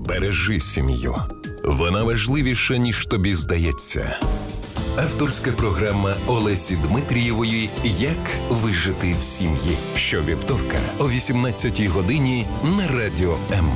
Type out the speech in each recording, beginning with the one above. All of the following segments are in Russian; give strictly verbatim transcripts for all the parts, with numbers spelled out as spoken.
Бережи сім'ю. Вона важливіша, ніж тобі здається. Авторська програма Олесі Дмитрієвої «Як вижити в сім'ї». Щовівторка о вісімнадцятій годині на Радіо М.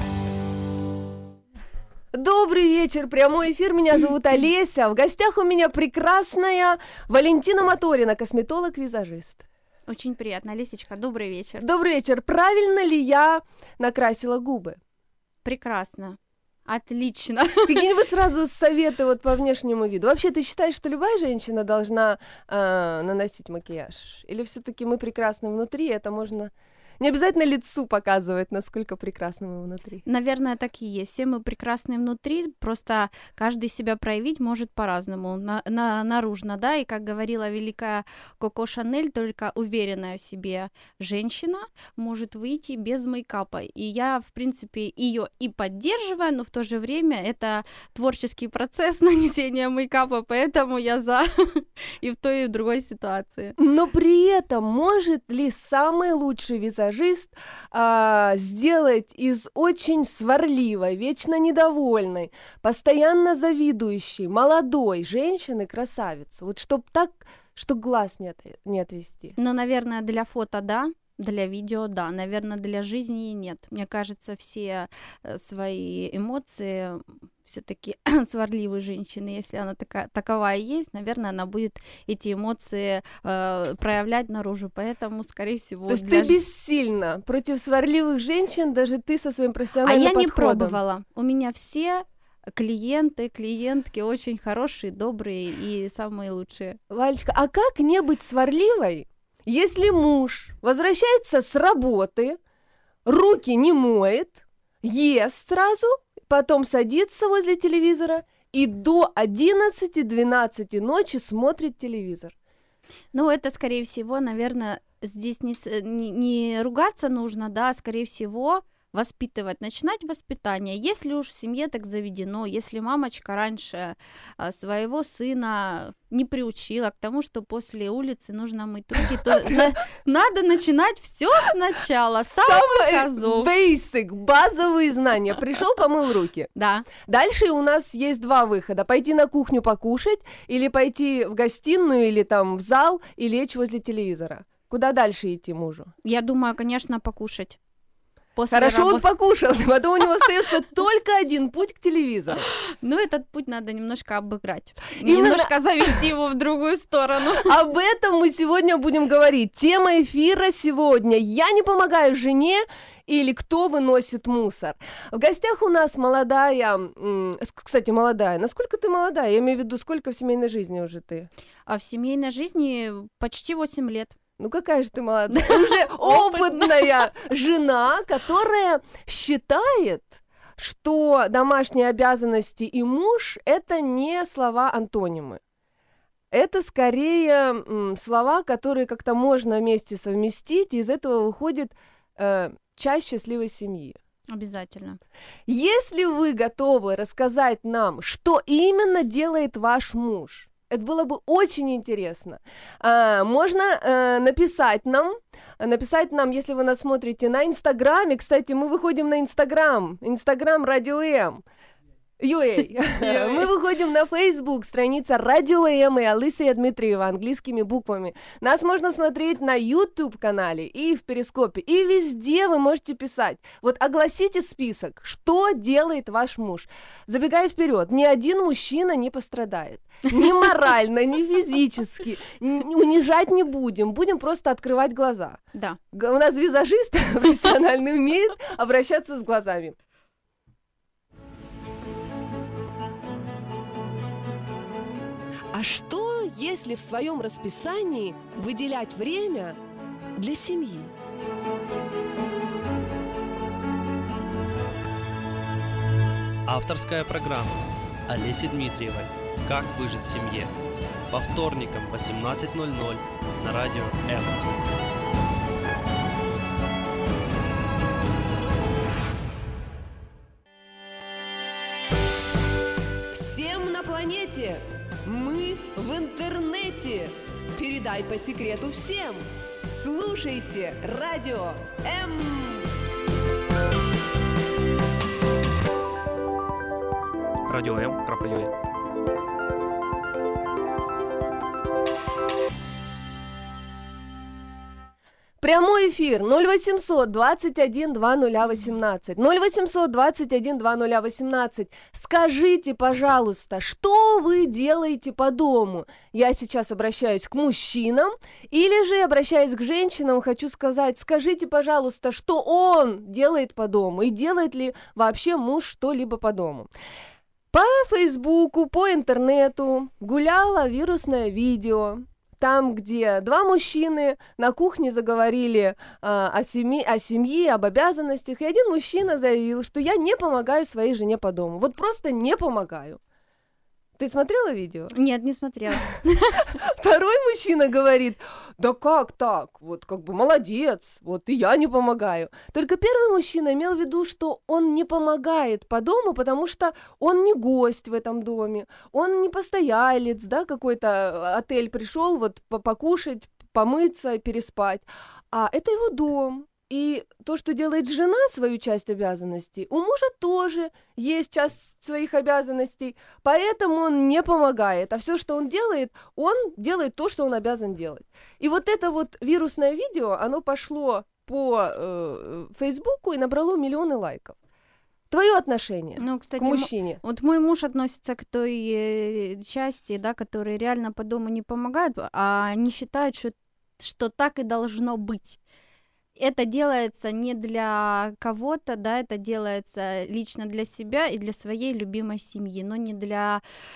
Добрый вечер, прямой эфир, меня зовут Олеся. В гостях у меня прекрасная Валентина Моторина, косметолог-визажист. Очень приятно, Олесечка, добрый вечер. Добрый вечер. Правильно ли я накрасила губы? Прекрасно. Отлично. Какие-нибудь сразу советы вот по внешнему виду? Вообще, ты считаешь, что любая женщина должна э, наносить макияж? Или все-таки мы прекрасны внутри, это можно... Не обязательно лицу показывать, насколько прекрасны мы внутри. Наверное, так и есть. Все мы прекрасны внутри, просто каждый себя проявить может по-разному, на, на, наружно, да, и как говорила великая Коко Шанель, только уверенная в себе женщина может выйти без мейкапа. И я, в принципе, ее и поддерживаю, но в то же время это творческий процесс нанесения мейкапа, поэтому я за и в той, и в другой ситуации. Но при этом может ли самый лучший визажист а, сделать из очень сварливой, вечно недовольной, постоянно завидующей, молодой женщины красавицу? Вот чтоб так, что глаз не, от, не отвести. Ну, наверное, для фото, да. Для видео, да. Наверное, для жизни нет. Мне кажется, все свои эмоции все-таки сварливые женщины, если она такая, таковая есть, наверное, она будет эти эмоции э, проявлять наружу, поэтому, скорее всего... То есть для... ты бессильна против сварливых женщин, даже ты со своим профессиональным подходом. А я подходом. не пробовала. У меня все клиенты, клиентки очень хорошие, добрые и самые лучшие. Валечка, а как не быть сварливой, если муж возвращается с работы, руки не моет, ест сразу, потом садится возле телевизора и до одиннадцати-двенадцати ночи смотрит телевизор? Ну, это, скорее всего, наверное, здесь не, не, не ругаться нужно, да, а, скорее всего, воспитывать, начинать воспитание. Если уж в семье так заведено, если мамочка раньше а, своего сына не приучила к тому, что после улицы нужно мыть руки, то надо начинать все сначала, с самых азов. Basic, базовые знания. Пришел, помыл руки. Да. Дальше у нас есть два выхода. Пойти на кухню покушать, или пойти в гостиную, или там в зал, и лечь возле телевизора. Куда дальше идти мужу? Я думаю, конечно, покушать. После Хорошо, работы. он покушал, потом у него остается только один путь к телевизору. Ну, этот путь надо немножко обыграть, Именно... немножко завести его в другую сторону. Об этом мы сегодня будем говорить. Тема эфира сегодня: «Я не помогаю жене» или «Кто выносит мусор?». В гостях у нас молодая, кстати, молодая. Насколько ты молодая? Я имею в виду, сколько в семейной жизни уже ты? А в семейной жизни почти восемь лет. Ну какая же ты молодая, уже опытная жена, которая считает, что домашние обязанности и муж – это не слова-антонимы. Это скорее м, слова, которые как-то можно вместе совместить, и из этого выходит э, часть счастливой семьи. Обязательно. Если вы готовы рассказать нам, что именно делает ваш муж, это было бы очень интересно. А, можно а, написать нам, написать нам, если вы нас смотрите на Инстаграме. Кстати, мы выходим на Инстаграм, Инстаграм Радио М. ю эй. Мы выходим на Facebook, страница Радио М и Олеся Дмитриева английскими буквами. Нас можно смотреть на YouTube-канале и в Перископе, и везде вы можете писать. Вот огласите список, что делает ваш муж. Забегая вперед, ни один мужчина не пострадает. Ни морально, ни физически. Унижать не будем, будем просто открывать глаза. Да. У нас визажист профессиональный умеет обращаться с глазами. А что, если в своем расписании выделять время для семьи? Авторская программа Олеси Дмитриевой «Как выжить в семье». По вторникам в восемнадцать ноль ноль на Радио М. Всем на планете! Мы в интернете! Передай по секрету всем! Слушайте Радио М! радио м точка ю а. Прямой эфир ноль восемьсот двадцать один двадцать восемнадцать. ноль восемьсот двадцать один двадцать восемнадцать. Скажите, пожалуйста, что вы делаете по дому? Я сейчас обращаюсь к мужчинам, или же, обращаясь к женщинам, хочу сказать, скажите, пожалуйста, что он делает по дому, и делает ли вообще муж что-либо по дому. По Фейсбуку, по интернету гуляло вирусное видео, там, где два мужчины на кухне заговорили э, о, семье, о семье, об обязанностях, и один мужчина заявил, что я не помогаю своей жене по дому. Вот просто не помогаю. Ты смотрела видео? Нет, не смотрела. Второй мужчина говорит, да как так, вот как бы молодец, вот и я не помогаю. Только первый мужчина имел в виду, что он не помогает по дому, потому что он не гость в этом доме, он не постоялец, да, какой-то отель пришел вот покушать, помыться, переспать, а это его дом. И то, что делает жена, свою часть обязанностей, у мужа тоже есть часть своих обязанностей, поэтому он не помогает. А все, что он делает, он делает то, что он обязан делать. И вот это вот вирусное видео, оно пошло по э, Фейсбуку и набрало миллионы лайков. Твое отношение ну, кстати, к мужчине? М- вот мой муж относится к той э, части, да, которые реально по дому не помогают, а они считают, что, что так и должно быть. Это делается не для кого-то, да, это делается лично для себя и для своей любимой семьи, но не для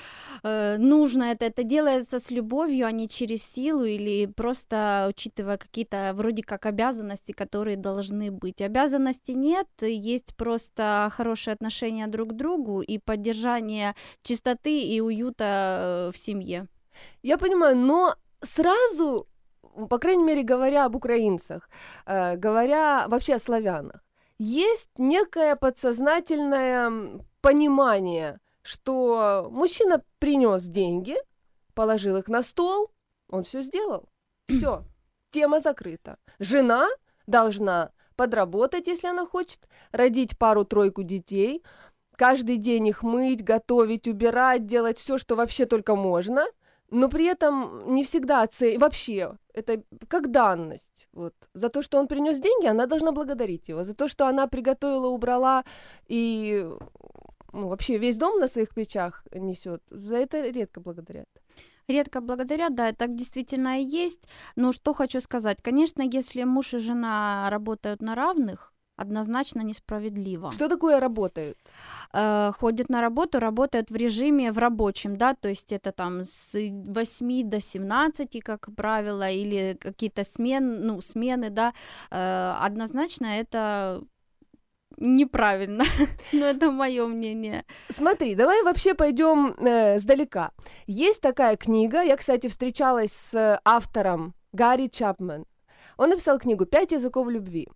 э, нужно это, это делается с любовью, а не через силу или просто учитывая какие-то вроде как обязанности, которые должны быть. Обязанностей нет, есть просто хорошие отношения друг к другу и поддержание чистоты и уюта в семье. Я понимаю, но сразу... по крайней мере, говоря об украинцах, э, говоря вообще о славянах, есть некое подсознательное понимание, что мужчина принес деньги, положил их на стол, он все сделал, все, тема закрыта. Жена должна подработать, если она хочет, родить пару-тройку детей, каждый день их мыть, готовить, убирать, делать все, что вообще только можно. Но при этом не всегда оценивать, вообще, это как данность, вот, за то, что он принес деньги, она должна благодарить его, за то, что она приготовила, убрала и, ну, вообще весь дом на своих плечах несет, за это редко благодарят. Редко благодарят, да, так действительно и есть, но что хочу сказать, конечно, если муж и жена работают на равных, однозначно несправедливо. Что такое работают? Э, ходят на работу, работают в режиме в рабочем, да, то есть это там с восьми до семнадцати, как правило, или какие-то смен, ну, смены, да, э, однозначно это неправильно, но это мое мнение. Смотри, давай вообще пойдем э, сдалека. Есть такая книга, я, кстати, встречалась с автором Гарри Чапман. Он написал книгу «Пять языков любви».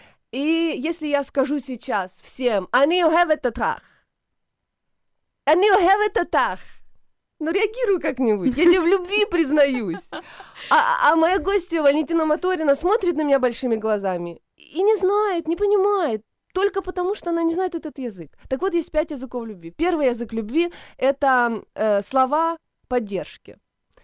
И если я скажу сейчас всем «אני אוהבת אותך», «אני אוהבת אותך», ну реагирую как-нибудь, я тебе в любви признаюсь. А, а моя гостья Валентина Моторина смотрит на меня большими глазами и не знает, не понимает, только потому что она не знает этот язык. Так вот, есть пять языков любви. Первый язык любви – это э, слова поддержки.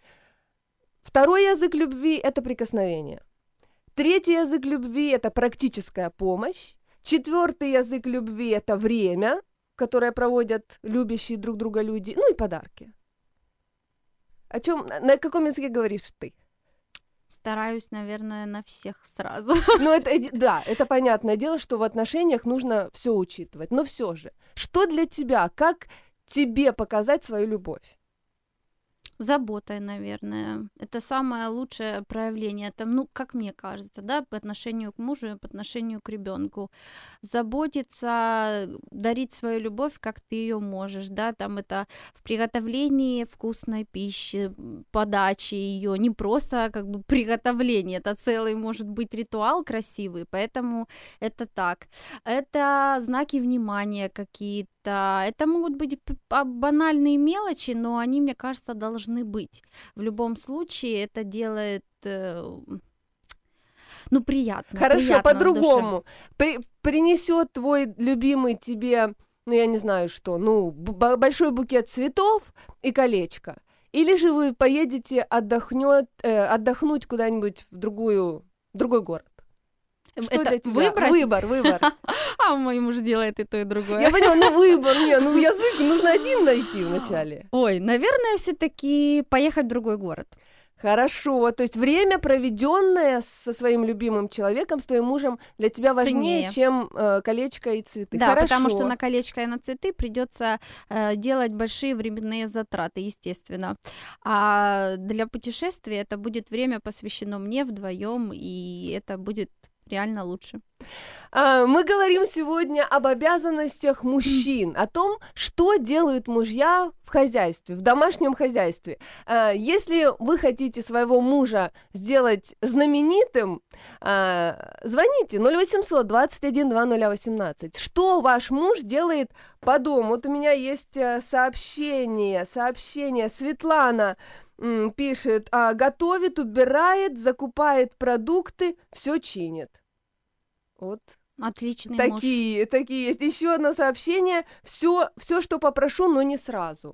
Второй язык любви – это прикосновение. Третий язык любви – это практическая помощь. Четвертый язык любви – это время, которое проводят любящие друг друга люди. Ну и подарки. О чем, на каком языке говоришь ты? Стараюсь, наверное, на всех сразу. Ну, это, да, это понятное дело, что в отношениях нужно все учитывать. Но все же, что для тебя, как тебе показать свою любовь? Заботой, наверное. Это самое лучшее проявление. Это, ну, как мне кажется, да, по отношению к мужу и по отношению к ребенку. Заботиться, дарить свою любовь, как ты ее можешь, да, там это в приготовлении вкусной пищи, подаче ее, не просто как бы приготовление, это целый, может быть, ритуал красивый, поэтому это так. Это знаки внимания какие-то. Это могут быть банальные мелочи, но они, мне кажется, должны быть. В любом случае это делает, ну, приятно. Хорошо, приятно по-другому. При, принесет твой любимый тебе ну, я не знаю что, ну, б- большой букет цветов и колечко. Или же вы поедете отдохнет, э, отдохнуть куда-нибудь в другую, в другой город. Что Это для тебя? выбрать? Выбор, выбор. А мой муж делает и то, и другое. Я поняла, ну выбор, не, ну язык нужно один найти вначале. Ой, наверное, все-таки поехать в другой город. Хорошо, то есть время, проведенное со своим любимым человеком, с твоим мужем, для тебя важнее, Ценнее. чем э, колечко и цветы. Да, Хорошо. потому что на колечко и на цветы придется э, делать большие временные затраты, естественно. А для путешествия это будет время посвящено мне вдвоем, и это будет реально лучше. А, Мы говорим сегодня об обязанностях мужчин, о том, что делают мужья в хозяйстве, в домашнем хозяйстве. А, Если вы хотите своего мужа сделать знаменитым, а, звоните ноль восемьсот двадцать один двадцать ноль восемнадцать. Что ваш муж делает по дому? Вот у меня есть э, сообщение, сообщение. Светлана м, пишет, а, готовит, убирает, закупает продукты, все чинит. Вот Отличный муж. такие, такие есть. Еще одно сообщение. Все, все, что попрошу, но не сразу.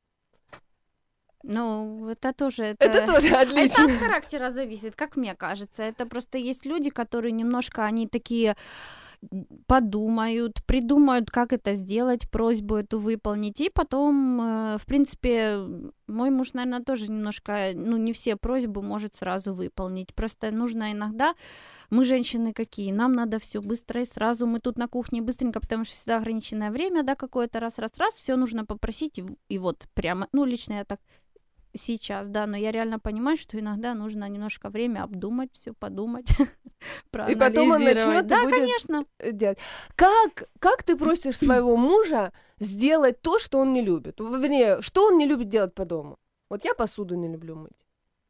Ну, это тоже... Это, Это тоже это отлично. от характера зависит, как мне кажется. Это просто есть люди, которые немножко, они такие подумают, придумают, как это сделать, просьбу эту выполнить, и потом, э, в принципе, мой муж, наверное, тоже немножко, ну, не все просьбы может сразу выполнить, просто нужно иногда, мы женщины какие, нам надо все быстро и сразу, мы тут на кухне быстренько, потому что всегда ограниченное время, да, какое-то раз-раз-раз, все нужно попросить, и, и вот прямо, ну, лично я так сейчас, да, но я реально понимаю, что иногда нужно немножко время обдумать все, подумать, И потом он начнет проанализировать. и Да, будет конечно. делать. Как, как ты просишь своего мужа сделать то, что он не любит? Вернее, что он не любит делать по дому? Вот я посуду не люблю мыть.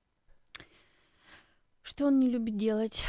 Что он не любит делать?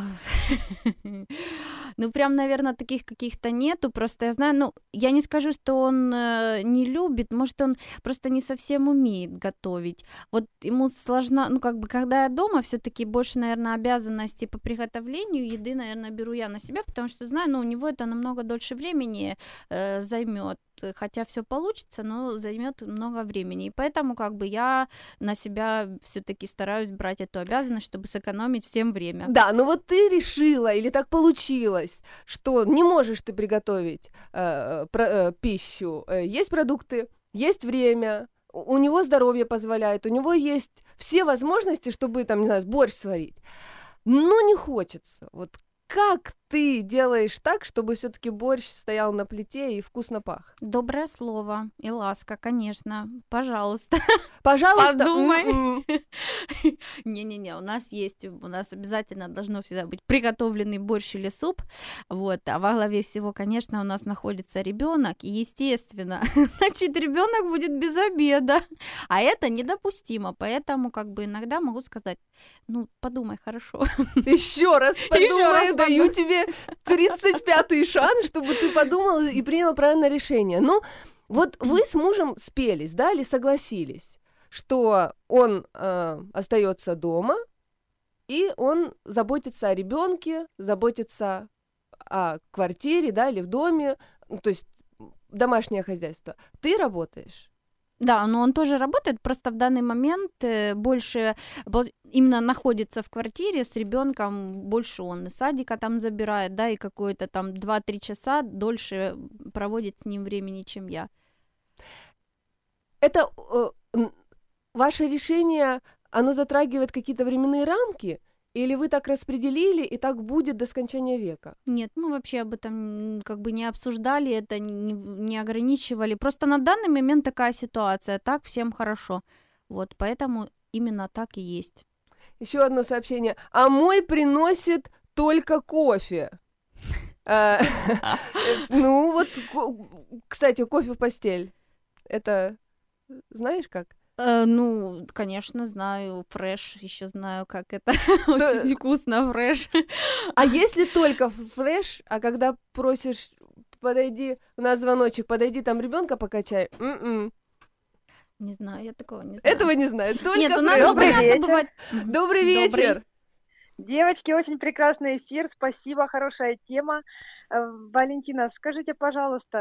Ну, прям, наверное, таких каких-то нету. Просто я знаю, ну, я не скажу, что он э, не любит, может, он просто не совсем умеет готовить. Вот ему сложно, ну, как бы, когда я дома, все-таки больше, наверное, обязанности по приготовлению еды, наверное, беру я на себя, потому что знаю, ну, у него это намного дольше времени э, займет. Хотя все получится, но займет много времени. И поэтому, как бы, я на себя все-таки стараюсь брать эту обязанность, чтобы сэкономить всем время. Да, но вот ты решила, или так получилось, что не можешь ты приготовить э, про, э, пищу. Э, есть продукты, есть время, у у него здоровье позволяет, у него есть все возможности, чтобы, там, не знаю, борщ сварить. Но не хочется. Вот как ты делаешь так, чтобы все-таки борщ стоял на плите и вкусно пах? Доброе слово и ласка, конечно. Пожалуйста. Пожалуйста, Подумай. м-м. Не-не-не, у нас есть, у нас обязательно должно всегда быть приготовленный борщ или суп. Вот, а во главе всего, конечно, у нас находится ребенок, и, естественно, значит, ребенок будет без обеда. А это недопустимо, поэтому, как бы, иногда могу сказать, ну, подумай хорошо. Еще раз Ещё подумай, раз даю подумай. тебе тридцать пятый шанс, чтобы ты подумал и принял правильное решение. Ну, вот вы с мужем спелись, да, или согласились, что он э, остается дома, и он заботится о ребенке, заботится о квартире, да, или в доме, ну, то есть домашнее хозяйство. Ты работаешь? Да, но он тоже работает, просто в данный момент э, больше бл- именно находится в квартире с ребенком, больше он и садика там забирает, да, и какое-то там два-три часа дольше проводит с ним времени, чем я. Это э, м, ваше решение, оно затрагивает какие-то временные рамки, или вы так распределили, и так будет до скончания века? Нет, мы вообще об этом м, как бы не обсуждали, это не, не ограничивали. Просто на данный момент такая ситуация, так всем хорошо. Вот, поэтому именно так и есть. Еще одно сообщение. А мой приносит только кофе. А, Ну вот, ко- кстати, кофе в постель. Это знаешь как? Э, ну, конечно, знаю, фреш, еще знаю, как это Да. очень вкусно, фреш. А если только фреш, а когда просишь, подойди, у нас звоночек, подойди там ребенка покачай. М-м. Не знаю, я такого не знаю. Этого не знаю, только Нет, у нас фреш. Добрый понятно вечер. бывает. Мгм. Добрый вечер. Девочки, очень прекрасный эфир, спасибо, хорошая тема. Э, Валентина, скажите, пожалуйста,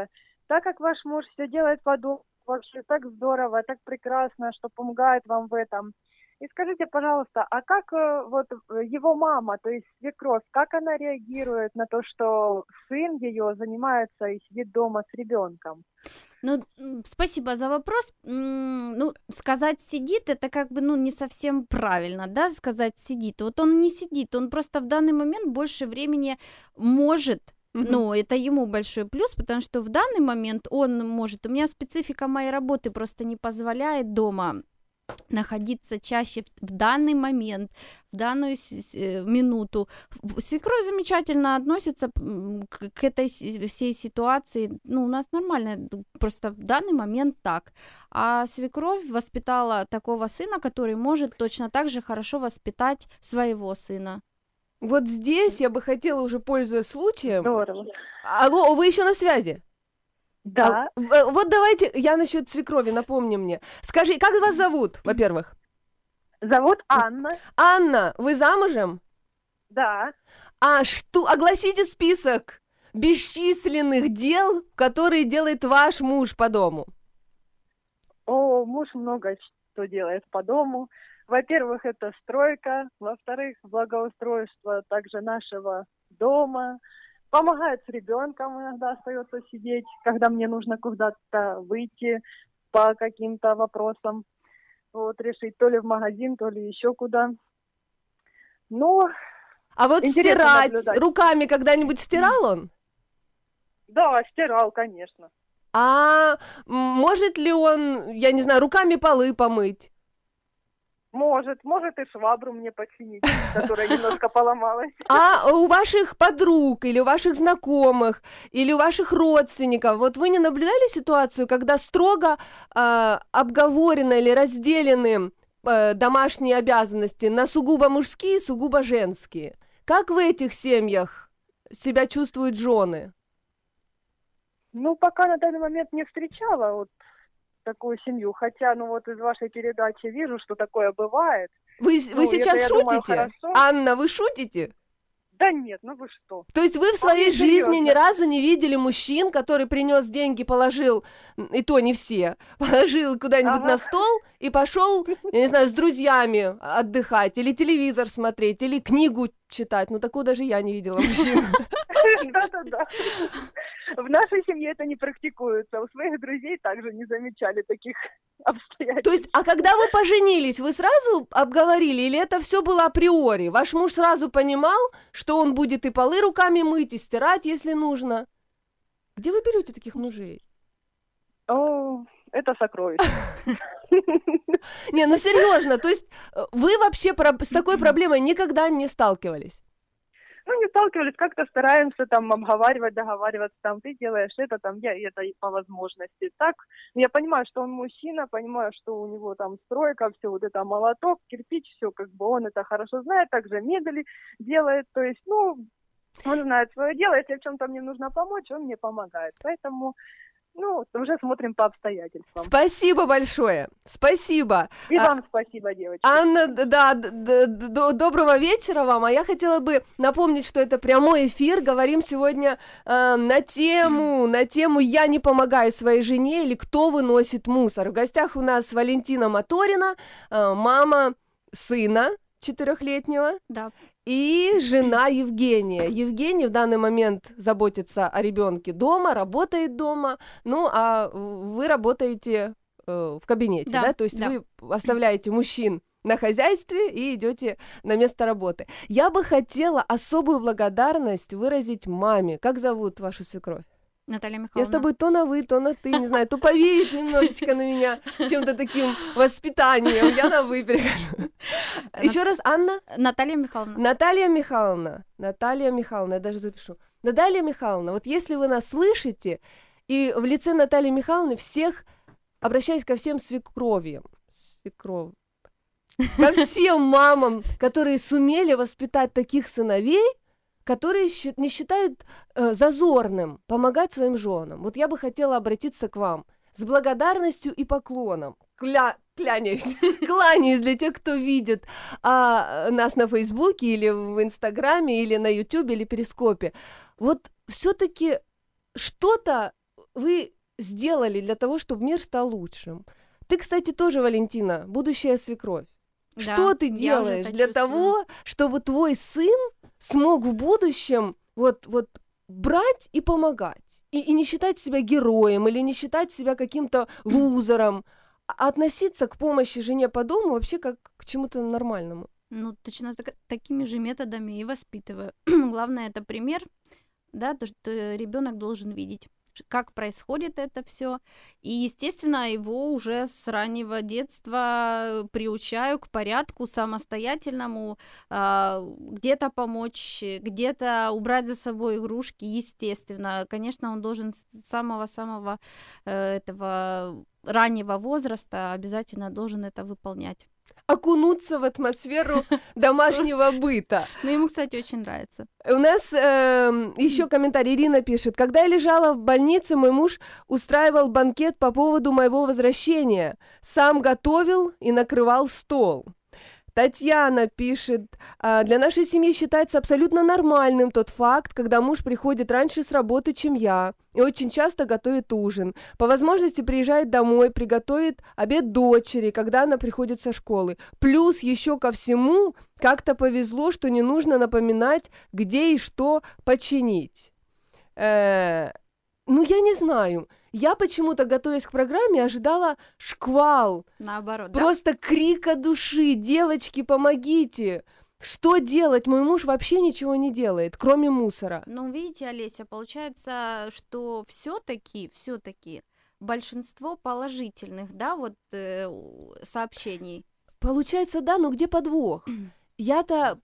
так как ваш муж все делает по дому, вообще так здорово, так прекрасно, что помогает вам в этом. И скажите, пожалуйста, а как э, вот э, его мама, то есть свекровь, как она реагирует на то, что сын ее занимается и сидит дома с ребенком? Ну, м, спасибо за вопрос. М, Ну, сказать сидит, это как бы, ну, не совсем правильно, да, сказать сидит. Вот он не сидит, он просто в данный момент больше времени может. Мгм. Ну, это ему большой плюс, потому что в данный момент он может. У меня специфика моей работы просто не позволяет дома находиться чаще в в данный момент, в данную с- с- э, минуту. В- Свекровь замечательно относится м, к, к этой си- всей ситуации. Ну, у нас нормально, д- просто в данный момент так. А свекровь воспитала такого сына, который может точно так же хорошо воспитать своего сына. Вот здесь я бы хотела, уже пользуясь случаем... Здорово. Алло, вы еще на связи? Да, А, в- вот давайте, я насчет свекрови, напомни мне. Скажи, как вас зовут, во-первых? зовут Анна. Анна, вы замужем? Да. А что, огласите список бесчисленных дел, которые делает ваш муж по дому. О, муж много что делает по дому. Во-первых, это стройка. Во-вторых, благоустройство также нашего дома. Помогает с ребенком, иногда остается сидеть, когда мне нужно куда-то выйти по каким-то вопросам. Вот, решить то ли в магазин, то ли еще куда. Ну, А вот Интересно стирать наблюдать. руками когда-нибудь стирал он? да, стирал, конечно. А м, может ли он, я не знаю, руками полы помыть? Может, может и швабру мне починить, которая немножко поломалась. А у ваших подруг или у ваших знакомых или у ваших родственников, вот вы не наблюдали ситуацию, когда строго э, обговорены или разделены э, домашние обязанности на сугубо мужские и сугубо женские? Как в этих семьях себя чувствуют жены? Ну, пока на данный момент не встречала вот такую семью, хотя, ну вот из вашей передачи вижу, что такое бывает. Вы, Ну, вы это, сейчас я думаю, шутите? хорошо. Анна, вы шутите? Да нет, ну вы что? То есть вы в своей Вполне жизни ни серьезно. разу не видели мужчин, который принес деньги, положил, м, и то не все, положил куда-нибудь Ага. на стол и пошел, я не знаю, с друзьями отдыхать, или телевизор смотреть, или книгу читать. Ну, такого даже я не видела мужчин. Да-да-да. В нашей семье это не практикуется. У своих друзей также не замечали таких обстоятельств. То есть, а когда вы поженились, вы сразу обговорили, или это все было априори? Ваш муж сразу понимал, что он будет и полы руками мыть, и стирать, если нужно? Где вы берете таких мужей? О, это сокровище. Не, ну серьезно, то есть э, вы вообще про- с такой проблемой никогда не сталкивались? Ну, не сталкивались, как-то стараемся там обговаривать, договариваться, там, ты делаешь это, там, я это и по возможности. Так, я понимаю, что он мужчина, понимаю, что у него там стройка, все вот это молоток, кирпич, все как бы он это хорошо знает, также мебели делает, то есть, ну, он знает свое дело, если в чем-то мне нужно помочь, он мне помогает, поэтому, ну, уже смотрим по обстоятельствам. Спасибо большое, спасибо. И А- вам спасибо, девочки. Анна, д- да, д- д- д- доброго вечера вам. А я хотела бы напомнить, что это прямой эфир. Говорим сегодня э, на тему, на тему «Я не помогаю своей жене» или «Кто выносит мусор». В гостях у нас Валентина Моторина, э, мама сына четырехлетнего Да. и жена Евгения. Евгений в данный момент заботится о ребенке дома, работает дома, ну а вы работаете э, в кабинете, да, Да, то есть да. вы оставляете мужчин на хозяйстве и идете на место работы. Я бы хотела особую благодарность выразить маме. Как зовут вашу свекровь? Наталья Михайловна. Я с тобой то на вы, то на ты, не знаю, то повеет немножечко на меня чем-то таким воспитанием. Я на вы перехожу. Еще раз, Анна? Наталья Михайловна. Наталья Михайловна, Наталья Михайловна, я даже запишу. Наталья Михайловна, вот если вы нас слышите, и в лице Натальи Михайловны всех, обращаясь ко всем свекровьям, свекров, ко всем мамам, которые сумели воспитать таких сыновей, которые щи- не считают э, зазорным помогать своим женам. Вот я бы хотела обратиться к вам с благодарностью и поклоном. Кля... Кляняюсь, кланяюсь для тех, кто видит а, нас на Фейсбуке или в Инстаграме, или на Ютубе, или Перископе. Вот все-таки что-то вы сделали для того, чтобы мир стал лучшим? Ты, кстати, тоже, Валентина, будущая свекровь. Да, Что ты я уже делаешь это для чувствую. того, чтобы твой сын смог в будущем вот, вот брать и помогать? И, и не считать себя героем или не считать себя каким-то лузером, а относиться к помощи жене по дому вообще как к чему-то нормальному. Ну, точно так- такими же методами и воспитываю. Главное, это пример, да, то, что ребенок должен видеть, ш- как происходит это все. И, естественно, его уже с раннего детства приучаю к порядку самостоятельному, а, где-то помочь, где-то убрать за собой игрушки, естественно. Конечно, он должен с самого-самого э, этого раннего возраста обязательно должен это выполнять. Окунуться в атмосферу домашнего быта. Ну, ему, кстати, очень нравится. У нас еще комментарий. Ирина пишет. Когда я лежала в больнице, мой муж устраивал банкет по поводу моего возвращения. Сам готовил и накрывал стол. Татьяна пишет, «А, для нашей семьи считается абсолютно нормальным тот факт, когда муж приходит раньше с работы, чем я, и очень часто готовит ужин. По возможности приезжает домой, приготовит обед дочери, когда она приходит со школы. Плюс еще ко всему как-то повезло, что не нужно напоминать, где и что починить». Э, ну, я не знаю. Я почему-то, готовясь к программе, ожидала шквал, Наоборот, да? просто крика души. Девочки, помогите! Что делать? Мой муж вообще ничего не делает, кроме мусора. Ну, видите, Олеся, получается, что все-таки, все-таки большинство положительных, да, вот э, у- сообщений. Получается, да, но где подвох? Я-то...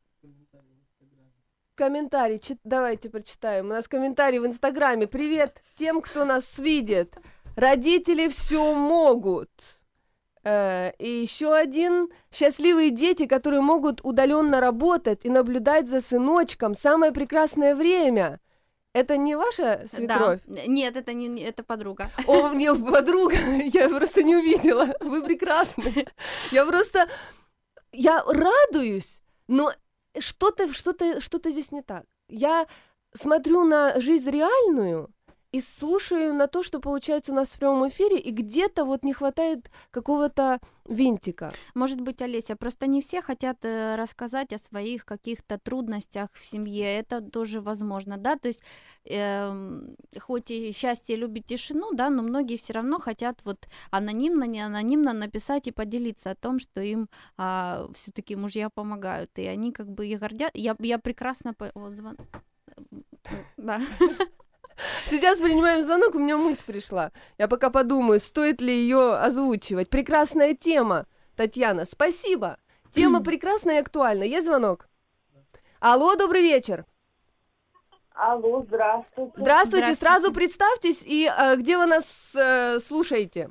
Комментарий, чит- давайте прочитаем. У нас комментарий в Инстаграме. Привет тем, кто нас видит. Родители все могут. Э, и еще один. Счастливые дети, которые могут удаленно работать и наблюдать за сыночком. Самое прекрасное время. Это не ваша свекровь? Да. Нет, это не не- это подруга. О, мне подруга, я просто не увидела. Вы прекрасны. Я просто, я радуюсь, но что-то, что-то, что-то здесь не так. Я смотрю на жизнь реальную и слушаю на то, что получается у нас в прямом эфире, и где-то вот не хватает какого-то винтика. Может быть, Олеся, просто не все хотят э, рассказать о своих каких-то трудностях в семье. Это тоже возможно, да. То есть, эм, хоть и счастье любит тишину, да, но многие все равно хотят вот анонимно, не анонимно написать и поделиться о том, что им а, все-таки мужья помогают, и они как бы и гордят. Я, я прекрасно по... О, звон... Да. Сейчас принимаем звонок, у меня мысль пришла. Я пока подумаю, стоит ли ее озвучивать. Прекрасная тема, Татьяна, спасибо. Тема прекрасная и актуальна. Есть звонок? Алло, добрый вечер. Алло, здравствуйте. Здравствуйте, Здравствуйте. сразу представьтесь и э, где вы нас э, слушаете?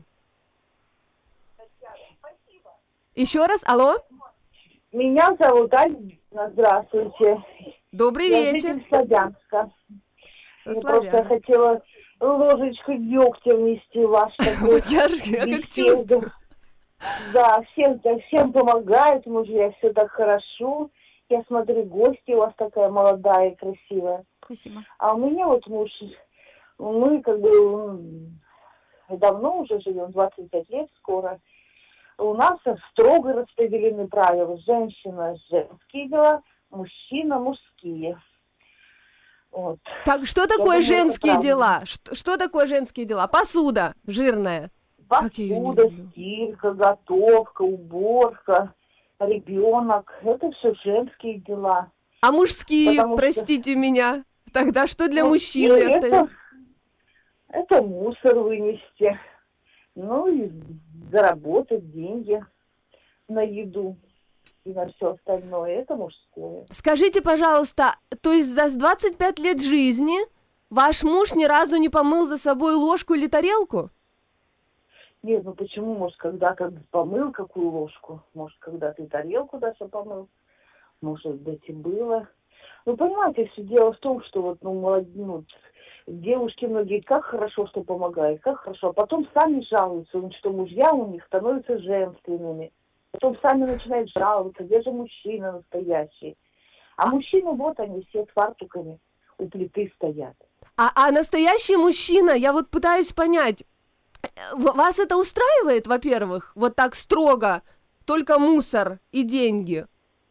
Еще раз, алло. Меня зовут Альбина, здравствуйте. Добрый Я вечер. житель Славянска. Со Я просто Славянска. хотела ложечку дегтя внести в ваш такой Вот я же я как беседу. чувствую. Да, всем, так- всем помогают мужья, все так хорошо. Я смотрю, гости у вас такая молодая и красивая. Спасибо. А у меня вот муж, мы как бы м, давно уже живем, двадцать пять лет скоро. У нас строго распределены правила. Женщина – женские дела, мужчина – мужские. Вот. Так, что такое думаю, это женские правда. дела? Что, что такое женские дела? Посуда жирная. Как я её не Посуда, люблю. стирка, готовка, уборка, ребенок. Это все женские дела. А мужские, Потому что- простите меня, тогда что для Ну, мужчины это- остается? Это мусор вынести. Ну и заработать деньги на еду и на все остальное. Это мужское. Скажите, пожалуйста, то есть за двадцать пять лет жизни ваш муж ни разу не помыл за собой ложку или тарелку? Нет, ну почему, может, когда как помыл какую ложку, может, когда ты тарелку даже помыл, может быть, и было. Ну, понимаете, все дело в том, что вот, ну, молод... ну, девушки многие как хорошо, что помогают, как хорошо, а потом сами жалуются, что мужья у них становятся женственными. Потом сами начинают жаловаться, где же мужчина настоящий. А мужчины, вот они все с фартуками у плиты стоят. А, а настоящий мужчина, я вот пытаюсь понять, вас это устраивает, во-первых, вот так строго, только мусор и деньги?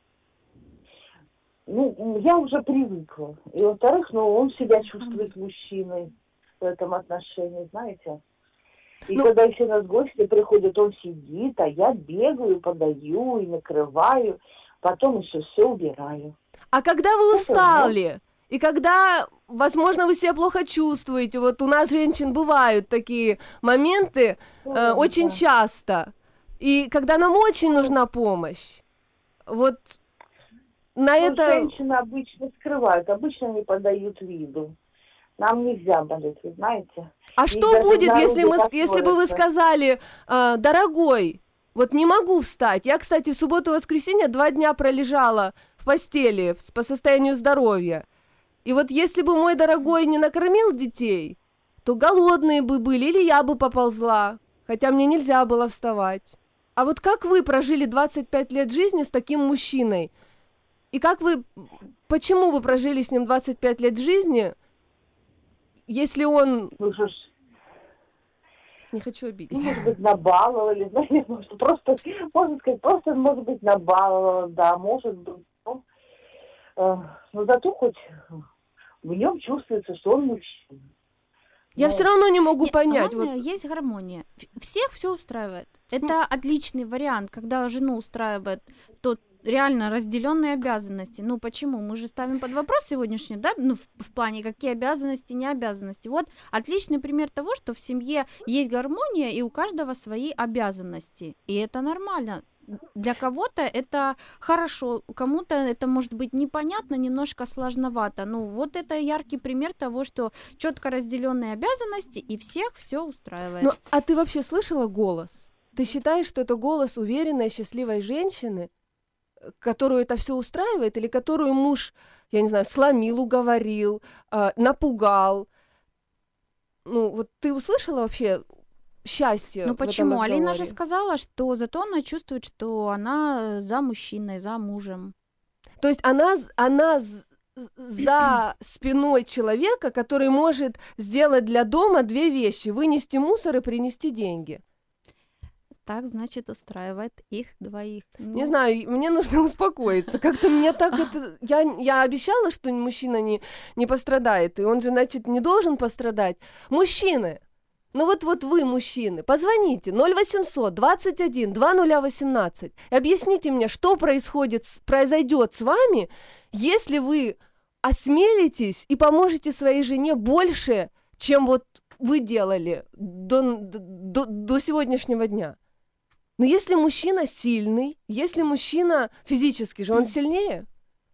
Ну, я уже привыкла. И, во-вторых, ну, он себя чувствует мужчиной в этом отношении, знаете. И ну, когда все нас гости приходят, он сидит, а я бегаю, подаю и накрываю, потом еще все убираю. А когда вы устали, и когда, возможно, вы себя плохо чувствуете, вот у нас, женщин, бывают такие моменты ну, э, очень да. часто, и когда нам очень нужна помощь, вот на ну, это... Женщины обычно скрывают, обычно не подают виду. Нам нельзя болеть, вы знаете. А и что будет, если, мы, если бы вы сказали, э, дорогой, вот не могу встать. Я, кстати, в субботу и воскресенье два дня пролежала в постели по состоянию здоровья. И вот если бы мой дорогой не накормил детей, то голодные бы были, или я бы поползла, хотя мне нельзя было вставать. А вот как вы прожили двадцать пять лет жизни с таким мужчиной? И как вы, почему вы прожили с ним двадцать пять лет жизни, если он... Ну, что ж... Не хочу обидеть. Может быть, набаловали, знаете, может, просто, можно сказать, просто, может быть, набаловала, да, может быть. Но, э, но зато хоть в нем чувствуется, что он мужчина. Я но... все равно не могу Нет, понять. Главное, вот... есть гармония. Всех все устраивает. Это отличный вариант, когда жену устраивает тот реально разделенные обязанности. Ну почему? Мы же ставим под вопрос сегодняшний, да, ну в, в плане какие обязанности, не обязанности. Вот отличный пример того, что в семье есть гармония и у каждого свои обязанности. И это нормально. Для кого-то это хорошо, кому-то это может быть непонятно, немножко сложновато. Ну вот это яркий пример того, что четко разделенные обязанности и всех все устраивает. Ну а ты вообще слышала голос? Ты считаешь, что это голос уверенной, счастливой женщины, которую это все устраивает, или которую муж, я не знаю, сломил, уговорил, э, напугал? Ну, вот ты услышала вообще счастье? Ну в этом почему? разговоре? Алина же сказала, что зато она чувствует, что она за мужчиной, за мужем. То есть она, она за спиной человека, который может сделать для дома две вещи: вынести мусор и принести деньги. Так, значит, устраивает их двоих. Ну... Не знаю, мне нужно успокоиться. Как-то мне так это... Я, я обещала, что мужчина не, не пострадает, и он же, значит, не должен пострадать. Мужчины, ну вот, вот вы, мужчины, позвоните ноль восемьсот двадцать один двадцать ноль восемнадцать и объясните мне, что происходит, произойдет с вами, если вы осмелитесь и поможете своей жене больше, чем вот вы делали до, до, до сегодняшнего дня. Но если мужчина сильный, если мужчина физически же, он сильнее.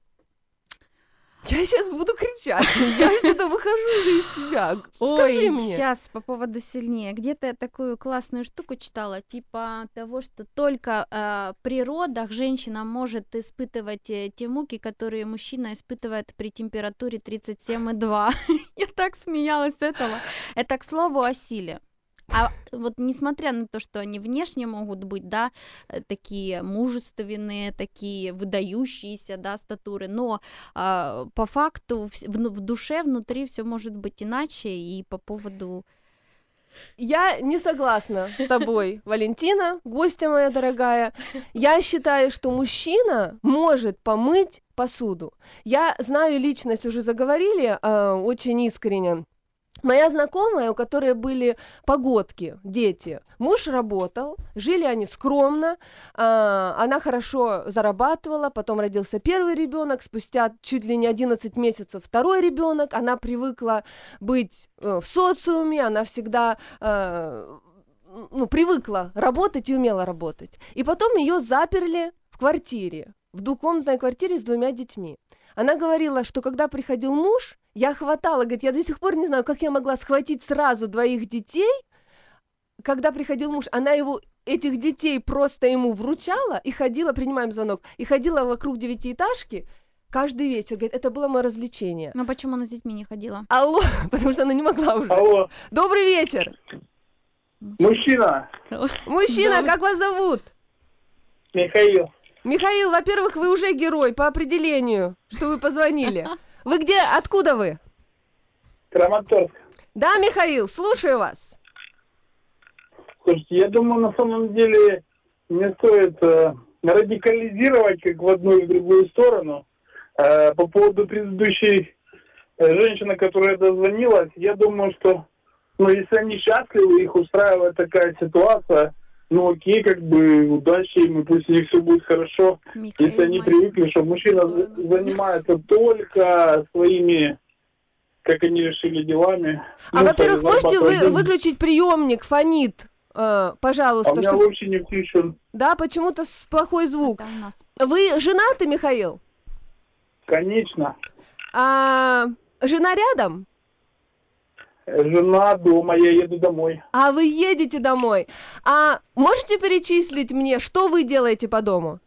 Я сейчас буду кричать, я где-то выхожу уже из себя. Скажи Ой, мне. Сейчас по поводу сильнее. Где-то я такую классную штуку читала, типа того, что только э, при родах женщина может испытывать э, те муки, которые мужчина испытывает при температуре тридцать семь и два. Я так смеялась с этого. Это, к слову, о силе. А вот несмотря на то, что они внешне могут быть, да, такие мужественные, такие выдающиеся, да, статуры, но а, по факту в, в душе, внутри все может быть иначе, и по поводу... Я не согласна с тобой, Валентина, гостья моя дорогая. Я считаю, что мужчина может помыть посуду. Я знаю личность, уже заговорили, э, очень искренне. Моя знакомая, у которой были погодки, дети, муж работал, жили они скромно, э, она хорошо зарабатывала, потом родился первый ребенок, спустя чуть ли не одиннадцать месяцев второй ребенок, она привыкла быть э, в социуме, она всегда э, ну, привыкла работать и умела работать. И потом ее заперли в квартире, в двухкомнатной квартире с двумя детьми. Она говорила, что когда приходил муж, я хватала, говорит, я до сих пор не знаю, как я могла схватить сразу двоих детей. Когда приходил муж, она его, этих детей просто ему вручала и ходила, принимаем звонок, и ходила вокруг девятиэтажки каждый вечер. Говорит, это было мое развлечение. Но почему она с детьми не ходила? Алло, потому что она не могла уже. Алло. Добрый вечер. Мужчина. Мужчина, как вас зовут? Михаил. Михаил, во-первых, вы уже герой по определению, что вы позвонили. Вы где, откуда вы? Краматорск. Да, Михаил, слушаю вас. Слушайте, я думаю, на самом деле не стоит э, радикализировать как в одну и в другую сторону. Э, по поводу предыдущей э, женщины, которая дозвонилась, я думаю, что, ну, если они счастливы, их устраивает такая ситуация, ну, окей, как бы, удачи им, и пусть у них все будет хорошо. Михаил, Если они моя- привыкли, что мужчина за- занимается только своими, как они решили, делами. А, ну, во-первых, стали можете зарабатывать вы деньги. выключить приемник, фонит, э, А пожалуйста, у меня чтоб- вообще не включен. Да, почему-то с- плохой звук. Это у нас. Вы женаты, Михаил? Конечно. А, жена рядом? Жена дома, я еду домой. А вы едете домой. А можете перечислить мне, что вы делаете по дому?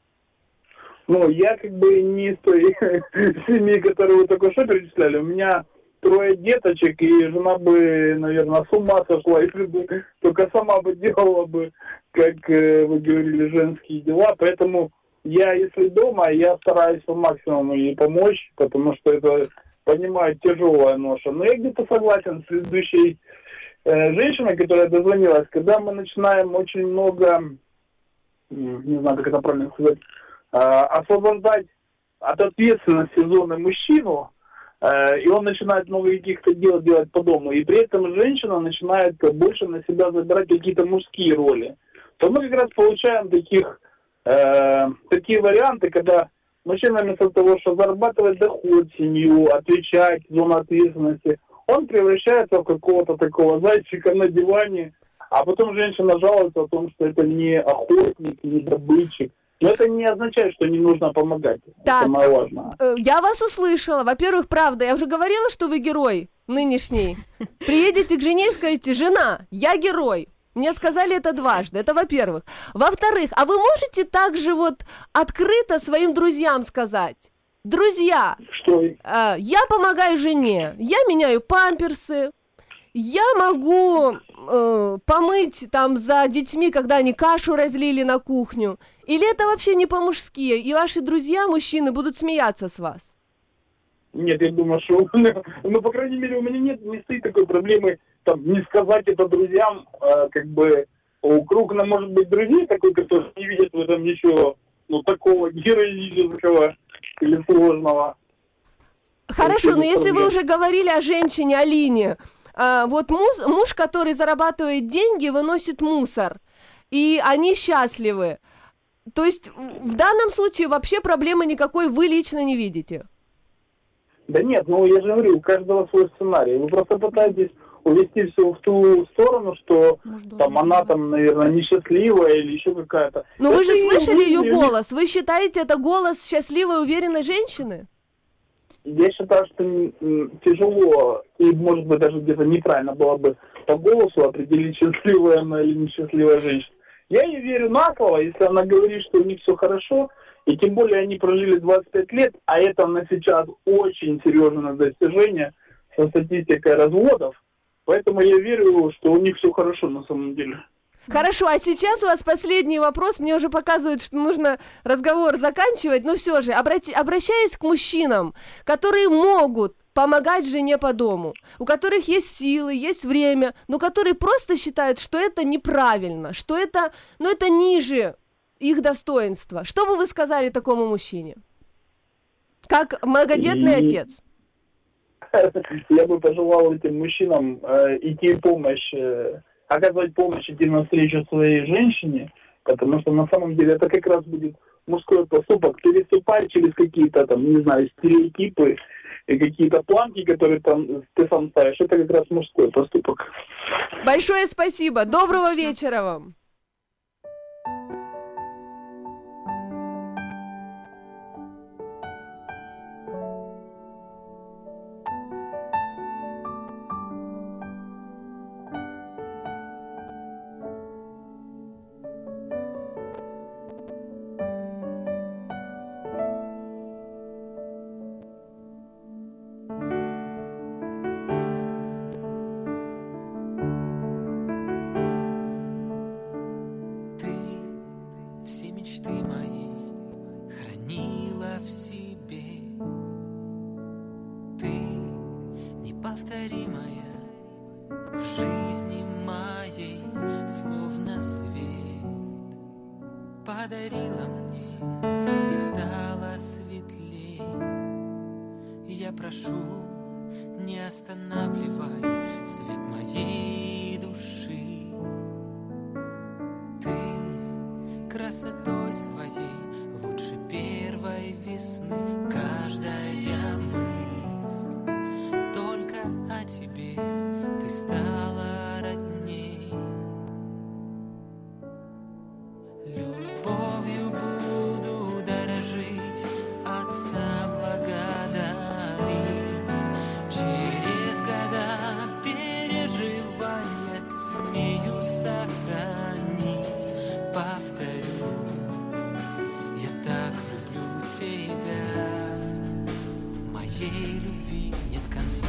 Ну, я как бы не из той семьи, которую вы только что перечисляли. У меня трое деточек, и жена бы, наверное, с ума сошла, если бы только сама бы делала бы, как э, вы говорили, женские дела. Поэтому я, если дома, я стараюсь по максимуму ей помочь, потому что это, понимаю, тяжелая ноша. Но я где-то согласен с предыдущей э, женщиной, которая дозвонилась. Когда мы начинаем очень много, м, не знаю, как это правильно сказать, э, освобождать от ответственности зоны мужчину, э, и он начинает много каких-то дел делать по дому, и при этом женщина начинает больше на себя забирать какие-то мужские роли, то мы как раз получаем таких, э, такие варианты, когда мужчина вместо того, чтобы зарабатывать доход, семью, отвечать, зону ответственности, он превращается в какого-то такого зайчика на диване, а потом женщина жалуется о том, что это не охотник, не добытчик. Но это не означает, что не нужно помогать. Так. Это самое важное. Э, Я вас услышала. Во-первых, правда, я уже говорила, что вы герой нынешний. Приедете к жене и скажете: жена, я герой. Мне сказали это дважды, это во-первых. Во-вторых, а вы можете также вот открыто своим друзьям сказать: друзья, Что? э, я помогаю жене, я меняю памперсы, я могу э, помыть там за детьми, когда они кашу разлили на кухню. Или это вообще не по-мужски, и ваши друзья, мужчины, будут смеяться с вас? Нет, я думаю, что, ну, по крайней мере, у меня нет, не стоит такой проблемы, там, не сказать это друзьям, а, как бы, у Кругна, может быть, друзей такой, которые не видят в этом ничего, ну, такого героического или сложного. Хорошо, но без если вы проблем. уже говорили о женщине, Алине, а, вот муж, муж, который зарабатывает деньги, выносит мусор, и они счастливы. То есть в данном случае вообще проблемы никакой вы лично не видите? Да нет, ну, я же говорю, у каждого свой сценарий. Вы просто пытаетесь увести все в ту сторону, что Может, там должен она быть. там, наверное, несчастливая или еще какая-то. Но вы же Это слышали ее не- голос. Вы считаете, это голос счастливой, уверенной женщины? Я считаю, что м, тяжело и, может быть, даже где-то неправильно было бы по голосу определить, счастливая она или несчастливая женщина. Я ей верю на слово, если она говорит, что у них все хорошо, и тем более они прожили двадцать пять лет, а это на сейчас очень серьезное достижение со статистикой разводов, поэтому я верю, что у них все хорошо на самом деле. Хорошо, а сейчас у вас последний вопрос. Мне уже показывают, что нужно разговор заканчивать, но все же, обрати- обращаясь к мужчинам, которые могут помогать жене по дому, у которых есть силы, есть время, но которые просто считают, что это неправильно, что это, ну, это ниже их достоинства. Что бы вы сказали такому мужчине? Как многодетный И- отец. Я бы пожелал этим мужчинам э, идти в помощь, э, оказывать помощь, идти навстречу своей женщине, потому что на самом деле это как раз будет мужской поступок, переступать через какие-то там, не знаю, стереотипы и какие-то планки, которые там ты сам ставишь, это как раз мужской поступок. Большое спасибо. Доброго вечера вам. неповторимая в жизни моей, словно свет, подарила мне и стала светлей. Я прошу, не останавливай свет моей души. Ты красотой своей лучше первой весны. Каждая мысль только о тебе, ты стала родней. Любовью буду дорожить, Отца благодарить. Через года переживания сумею сохранить. Повторю, я так люблю тебя, моей любви нет конца.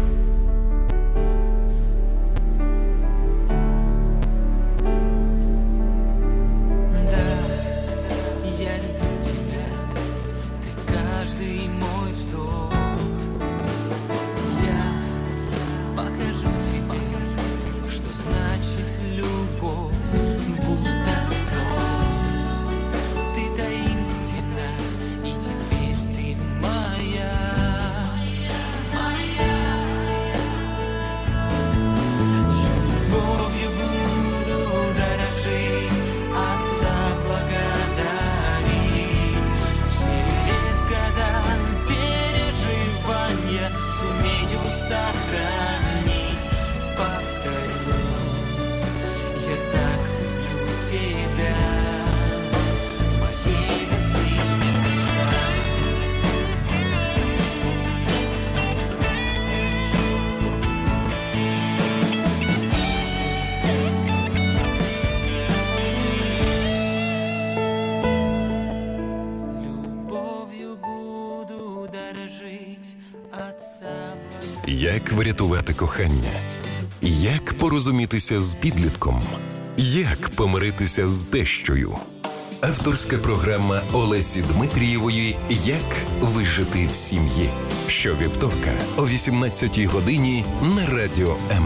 Да, я люблю тебя, ты каждый мой вздох. Я покажу тебе, что значит любовь, будто сон. Ты таинственна, и теперь ты моя, моя. Любовью буду дорожить, Отца благодарить. Через года переживания сумею сохранить. Повторю, я так люблю тебя, моей любви нет конца. Любов'ю буду дорожить, Отца Як врятувати кохання? Як порозумітися з підлітком? Як помиритися з тещою? Авторська програма Олесі Дмитрієвої «Як вижити в сім'ї». Щовівторка о вісімнадцятій годині на Радіо М.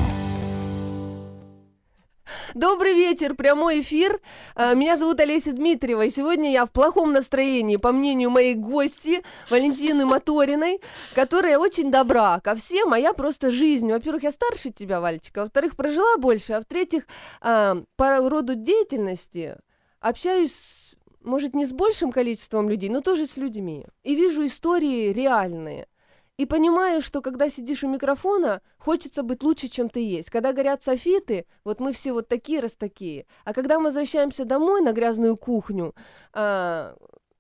Добрый вечер, прямой эфир. А, Меня зовут Олеся Дмитриева, и сегодня я в плохом настроении, по мнению моей гости Валентины Моториной, которая очень добра ко всем, а я просто жизнь. Во-первых, я старше тебя, Вальчика, во-вторых, прожила больше, а в-третьих, а, по роду деятельности общаюсь, может, не с большим количеством людей, но тоже с людьми. И вижу истории реальные. И понимаю, что когда сидишь у микрофона, хочется быть лучше, чем ты есть. Когда горят софиты, вот мы все вот такие, раз такие. А когда мы возвращаемся домой на грязную кухню, а,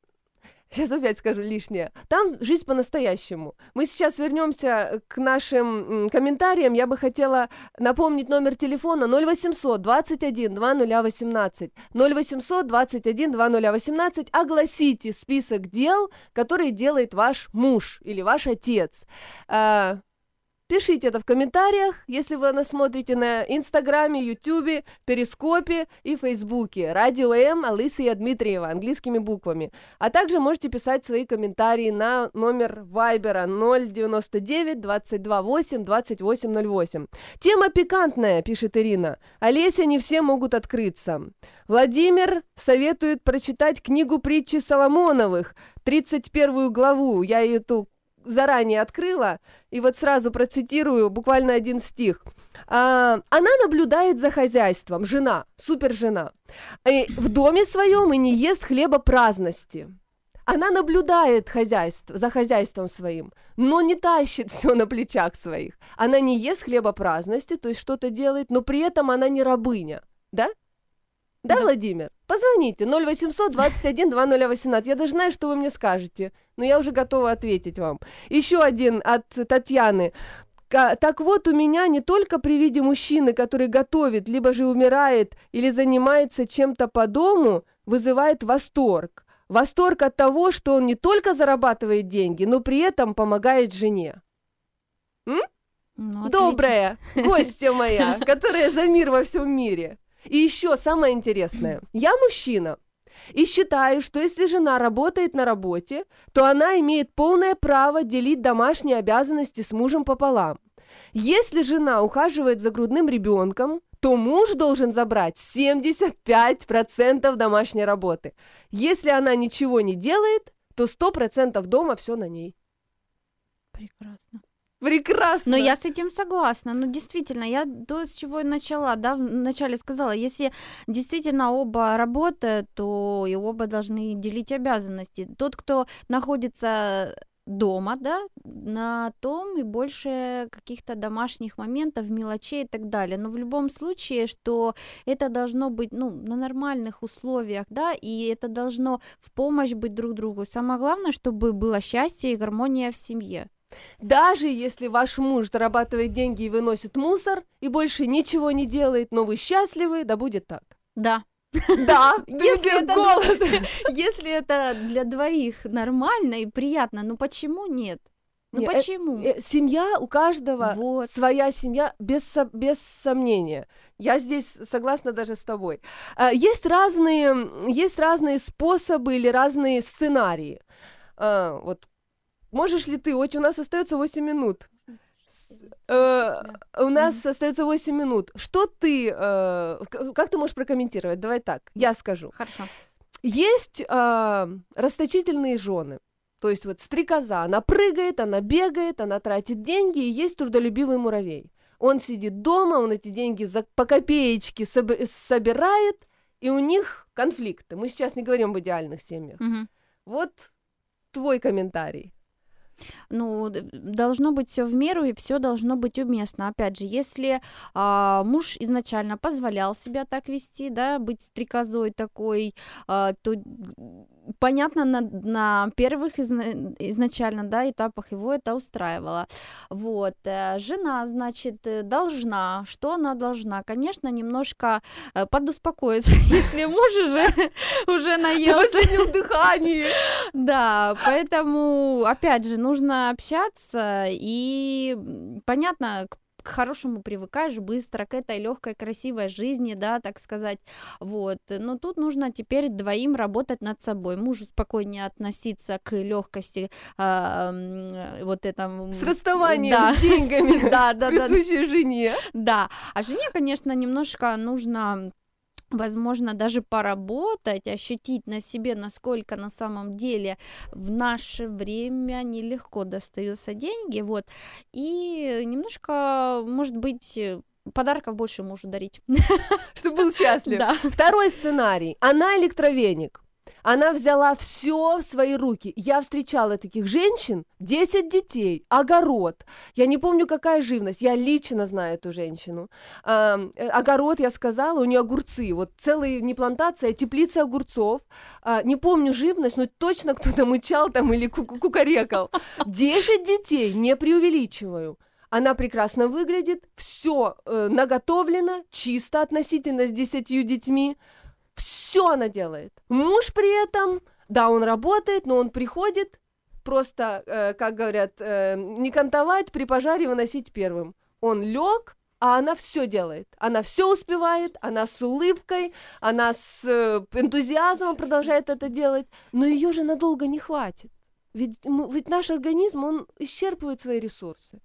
сейчас опять скажу лишнее, там жизнь по-настоящему. Мы сейчас вернемся к нашим комментариям. Я бы хотела напомнить номер телефона ноль восемьсот двадцать один двадцать ноль восемнадцать. ноль восемьсот двадцать один двадцать ноль восемнадцать. Огласите список дел, которые делает ваш муж или ваш отец. А, Пишите это в комментариях, если вы нас смотрите на Инстаграме, Ютубе, Перископе и Фейсбуке. Радио М, Алисия Дмитриева, английскими буквами. А также можете писать свои комментарии на номер Вайбера ноль девяносто девять двадцать два восемь двадцать восемь ноль восемь. Тема пикантная, пишет Ирина. Олеся, не все могут открыться. Владимир советует прочитать книгу притчи Соломоновых, тридцать первую главу. Я ее тут заранее открыла, и вот сразу процитирую буквально один стих. А, она наблюдает за хозяйством, жена, супержена, и в доме своем и не ест хлеба праздности. Она наблюдает хозяйство, за хозяйством своим, но не тащит все на плечах своих. Она не ест хлеба праздности, то есть что-то делает, но при этом она не рабыня, да? Да, да, Владимир? Позвоните, ноль восемьсот двадцать один двадцать ноль восемнадцать. Я даже знаю, что вы мне скажете, но я уже готова ответить вам. Еще один от Татьяны. Так вот, у меня не только при виде мужчины, который готовит, либо же умирает, или занимается чем-то по дому, вызывает восторг. Восторг от того, что он не только зарабатывает деньги, но при этом помогает жене. М? Ну, добрая гостья моя, которая за мир во всем мире. И еще самое интересное. Я мужчина и считаю, что если жена работает на работе, то она имеет полное право делить домашние обязанности с мужем пополам. Если жена ухаживает за грудным ребенком, то муж должен забрать семьдесят пять процентов домашней работы. Если она ничего не делает, то сто процентов дома все на ней. Прекрасно. Прекрасно. Но я с этим согласна. Ну, действительно, я то, с чего и начала, да, вначале сказала, если действительно оба работают, то и оба должны делить обязанности. Тот, кто находится дома, да, на том и больше каких-то домашних моментов, мелочей и так далее. Но в любом случае, что это должно быть, ну, на нормальных условиях, да, и это должно в помощь быть друг другу. Самое главное, чтобы было счастье и гармония в семье. Даже если ваш муж зарабатывает деньги и выносит мусор, и больше ничего не делает, но вы счастливы, да будет так. Да. Да, если это, голос. если это для двоих нормально и приятно, ну почему нет? Ну Не, почему? Э, э, семья у каждого Вот. своя семья, без, со- без сомнения. Я здесь согласна даже с тобой. А, есть разные, есть разные способы или разные сценарии. А, вот можешь ли ты? Вот у нас остается восемь минут. Э, у нас остается восемь минут. Что ты, э, к- как ты можешь прокомментировать? Давай так, я скажу. Хорошо. Есть э, расточительные жены. То есть вот стрекоза, она прыгает, она бегает, она тратит деньги, и есть трудолюбивый муравей. Он сидит дома, он эти деньги за, по копеечке соб- собирает, и у них конфликты. Мы сейчас не говорим об идеальных семьях. Мгм. Вот твой комментарий. Ну, д- должно быть все в меру, и все должно быть уместно. Опять же, если а, муж изначально позволял себя так вести, да, быть стрекозой такой, а, то м, понятно, на, на первых изна- изначально, да, этапах его это устраивало. Вот. э, Жена, значит, э, должна, что она должна? Конечно, немножко э, подуспокоиться, если муж уже, уже наелся. Последнем дыхании. Да, поэтому, опять же, нужно общаться, и м, понятно, к к хорошему привыкаешь быстро, к этой легкой, красивой жизни, да, так сказать, вот, но тут нужно теперь двоим работать над собой, мужу спокойнее относиться к легкости, а, м, вот этому... С расставанием Да. с деньгами, Да, да, да, присущей жене. да, а жене, конечно, немножко нужно, возможно, даже поработать, ощутить на себе, насколько на самом деле в наше время нелегко достаются деньги, вот, и немножко, может быть, э, подарков больше мужу дарить. Чтобы был счастлив. Да. Второй сценарий. Она электровеник. Она взяла все в свои руки. Я встречала таких женщин, десять детей, огород. Я не помню, какая живность. Я лично знаю эту женщину. А, э, огород, я сказала, у нее огурцы. Вот целая не плантация, а теплица огурцов. А, не помню живность, но точно кто-то мычал там или ку- ку- кукарекал. десять детей, не преувеличиваю. Она прекрасно выглядит, все э, наготовлено, чисто относительно с десятью детьми. Все она делает. Муж при этом, да, он работает, но он приходит просто, э, как говорят, э, не кантовать, при пожаре выносить первым. Он лег, а она все делает. Она все успевает, она с улыбкой, она с э, энтузиазмом продолжает это делать, но ее же надолго не хватит. Ведь, мы- ведь наш организм, он исчерпывает свои ресурсы.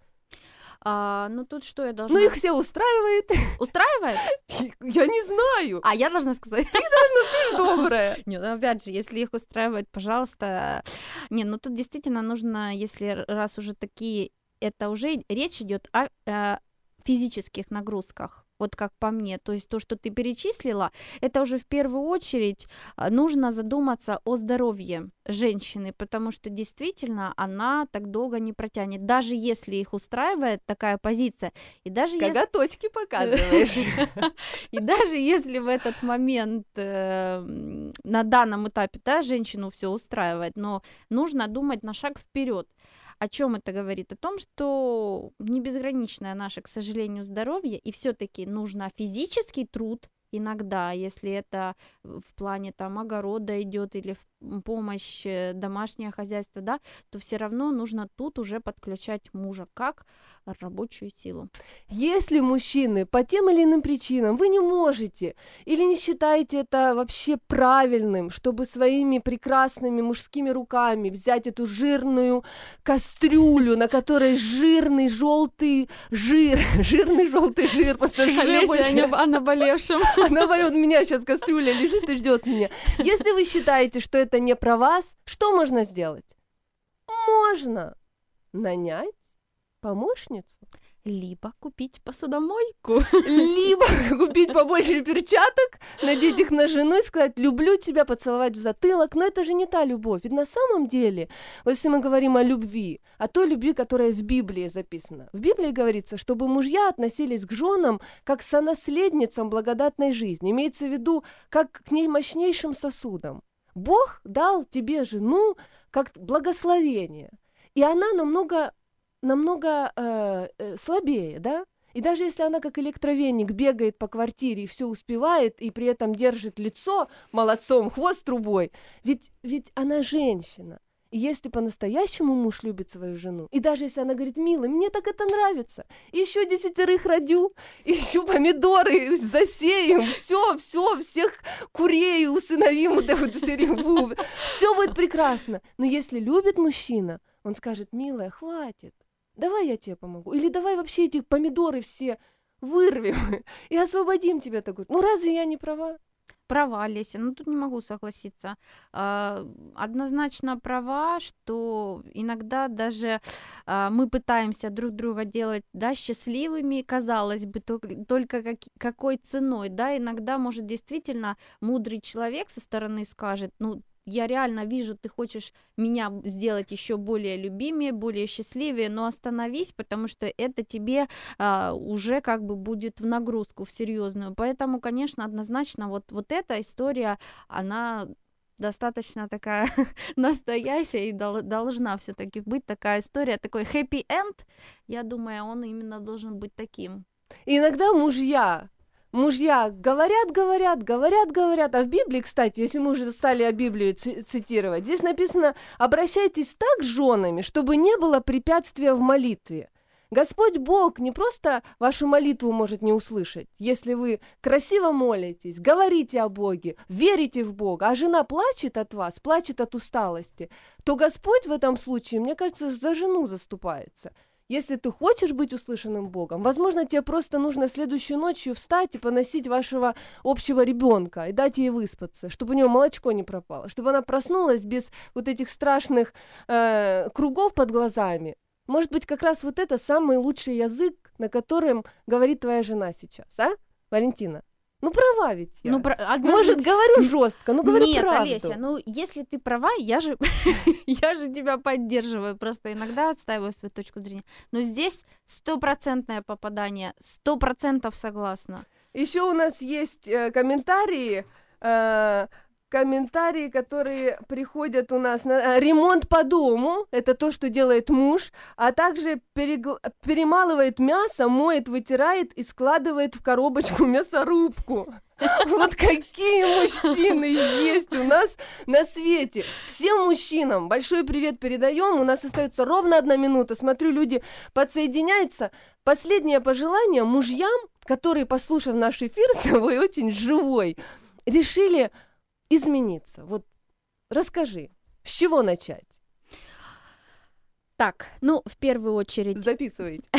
А, ну тут что я должна... Ну, их все устраивает. Устраивает? Я не знаю. А я должна сказать... Ты ж добрая. Нет, ну, опять же, если их устраивает, пожалуйста. Не, ну тут действительно нужно, если р- раз уже такие, это уже речь идет о, э, физических нагрузках. Вот как по мне, то есть то, что ты перечислила, это уже в первую очередь а, нужно задуматься о здоровье женщины, потому что действительно она так долго не протянет, даже если их устраивает такая позиция, и даже если... Коготочки показываешь. И даже если в этот момент э, м, на данном этапе, да, женщину все устраивает, но нужно думать на шаг вперед. О чем это говорит? О том, что не безграничное наше, к сожалению, здоровье, и все-таки нужно физический труд иногда, если это в плане там огорода идет или в помощь, э, домашнее хозяйство, да, то все равно нужно тут уже подключать мужа как рабочую силу. Если мужчины по тем или иным причинам вы не можете или не считаете это вообще правильным, чтобы своими прекрасными мужскими руками взять эту жирную кастрюлю, на которой жирный желтый жир, жирный желтый жир, просто жир Олеся, больше. о наболевшем. Она вот у меня сейчас кастрюля лежит и ждет меня. Если вы считаете, что это не про вас, что можно сделать? Можно нанять помощницу. Либо купить посудомойку. Либо купить побольше перчаток, надеть их на жену и сказать: люблю тебя, поцеловать в затылок. Но это же не та любовь. Ведь на самом деле, вот если мы говорим о любви, о той любви, которая в Библии записана. В Библии говорится, чтобы мужья относились к женам как к сонаследницам благодатной жизни. Имеется в виду, как к ней мощнейшим сосудам. Бог дал тебе жену как благословение. И она намного... намного э, э, слабее, да? И даже если она как электровеник бегает по квартире и все успевает, и при этом держит лицо молодцом, хвост трубой, ведь, ведь она женщина. И если по-настоящему муж любит свою жену, и даже если она говорит: милый, мне так это нравится, еще десятерых родю, еще помидоры засеем, все, все, всех курей усыновим, вот эту серию, все будет прекрасно. Но если любит мужчина, он скажет: милая, хватит. Давай я тебе помогу. Или давай вообще эти помидоры все вырвем и освободим тебя. Такой. Ну разве я не права? Права, Леся, ну тут не могу согласиться. А, однозначно права, что иногда даже а, мы пытаемся друг друга делать, да, счастливыми, казалось бы, только, только как, какой ценой, да, иногда, может, действительно мудрый человек со стороны скажет: ну, я реально вижу, ты хочешь меня сделать еще более любимее, более счастливее, но остановись, потому что это тебе а, уже как бы будет в нагрузку, в серьезную. Поэтому, конечно, однозначно вот, вот эта история, она достаточно такая настоящая и дол- должна все-таки быть такая история, такой happy end, я думаю, он именно должен быть таким. И иногда мужья... Мужья говорят, говорят, говорят, говорят. А в Библии, кстати, если мы уже стали о Библии цитировать, здесь написано: обращайтесь так с женами, чтобы не было препятствия в молитве. Господь Бог не просто вашу молитву может не услышать. Если вы красиво молитесь, говорите о Боге, верите в Бога, а жена плачет от вас, плачет от усталости, то Господь в этом случае, мне кажется, за жену заступается. Если ты хочешь быть услышанным Богом, возможно, тебе просто нужно следующую ночью встать и поносить вашего общего ребенка и дать ей выспаться, чтобы у нее молочко не пропало, чтобы она проснулась без вот этих страшных э, кругов под глазами. Может быть, как раз вот это самый лучший язык, на котором говорит твоя жена сейчас, а, Валентина? Ну, права ведь я. Ну, про... одно... Может, говорю жестко, но говорю Нет, правду. Олеся, ну, если ты права, я же, я же тебя поддерживаю, просто иногда отстаиваю свою точку зрения. Но здесь стопроцентное попадание, сто процентов согласна. Еще у нас есть э, комментарии, э, комментарии, которые приходят у нас на э, ремонт по дому, это то, что делает муж, а также перегл... перемалывает мясо, моет, вытирает и складывает в коробочку мясорубку. Вот какие мужчины есть у нас на свете. Всем мужчинам большой привет передаем. У нас остается ровно одна минута. Смотрю, люди подсоединяются. Последнее пожелание мужьям, которые, послушав наш эфир с тобой, очень живой, решили измениться. Вот расскажи, с чего начать? Так, ну, в первую очередь... Записывайте.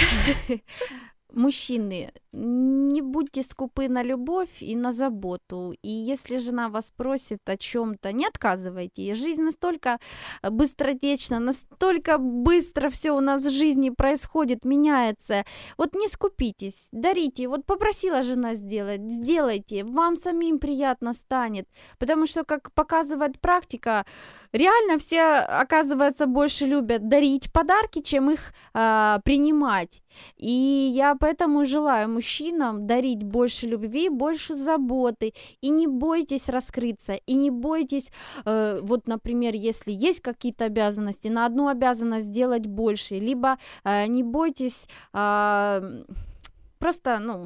Мужчины, не будьте скупы на любовь и на заботу. И если жена вас просит о чем-то, не отказывайте ей. Жизнь настолько быстротечна, настолько быстро все у нас в жизни происходит, меняется. Вот не скупитесь, дарите. Вот попросила жена сделать, сделайте. Вам самим приятно станет. Потому что, как показывает практика, реально все, оказывается, больше любят дарить подарки, чем их а, принимать. И я поэтому желаю мужчинам дарить больше любви, больше заботы. И не бойтесь раскрыться, и не бойтесь, э, вот, например, если есть какие-то обязанности, на одну обязанность сделать больше, либо э, не бойтесь э, просто, ну,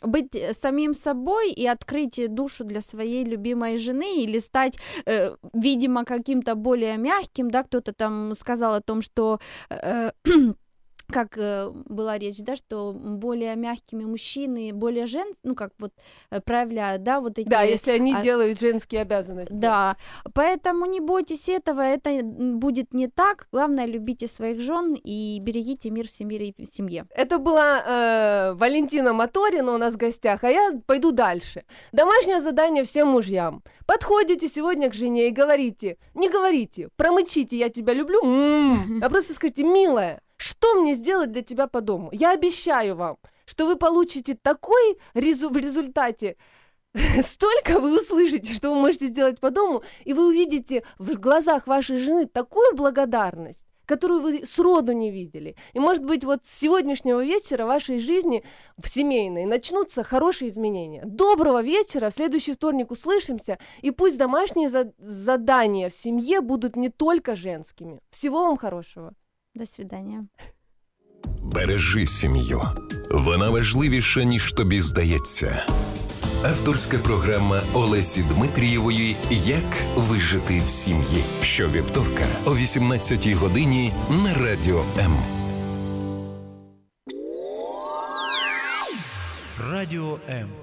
быть э, самим собой и открыть душу для своей любимой жены или стать, э, видимо, каким-то более мягким, да, кто-то там сказал о том, что э, как э, была речь, да, что более мягкими мужчины, более жен, ну, как вот э, проявляют, да, вот эти... Да, если они а, делают женские обязанности. Да, поэтому не бойтесь этого, это будет не так. Главное, любите своих жен и берегите мир в семье. В семье. Это была э, Валентина Моторина у нас в гостях, а я пойду дальше. Домашнее задание всем мужьям. Подходите сегодня к жене и говорите, не говорите, промычите «я тебя люблю», м-м, а просто скажите «милая, что мне сделать для тебя по дому? Я обещаю вам, что вы получите такой резу- в результате, столько вы услышите, что вы можете сделать по дому, и вы увидите в глазах вашей жены такую благодарность, которую вы сроду не видели. И, может быть, вот с сегодняшнего вечера в вашей жизни, в семейной, начнутся хорошие изменения. Доброго вечера, в следующий вторник услышимся, и пусть домашние за- задания в семье будут не только женскими. Всего вам хорошего. До свидання. Бережи сім'ю. Вона важливіша, ніж тобі здається. Авторська програма Олесі Дмитрієвої «Як вижити в сім'ї». Щовівторка о вісімнадцятій годині на Радіо М. Радіо М.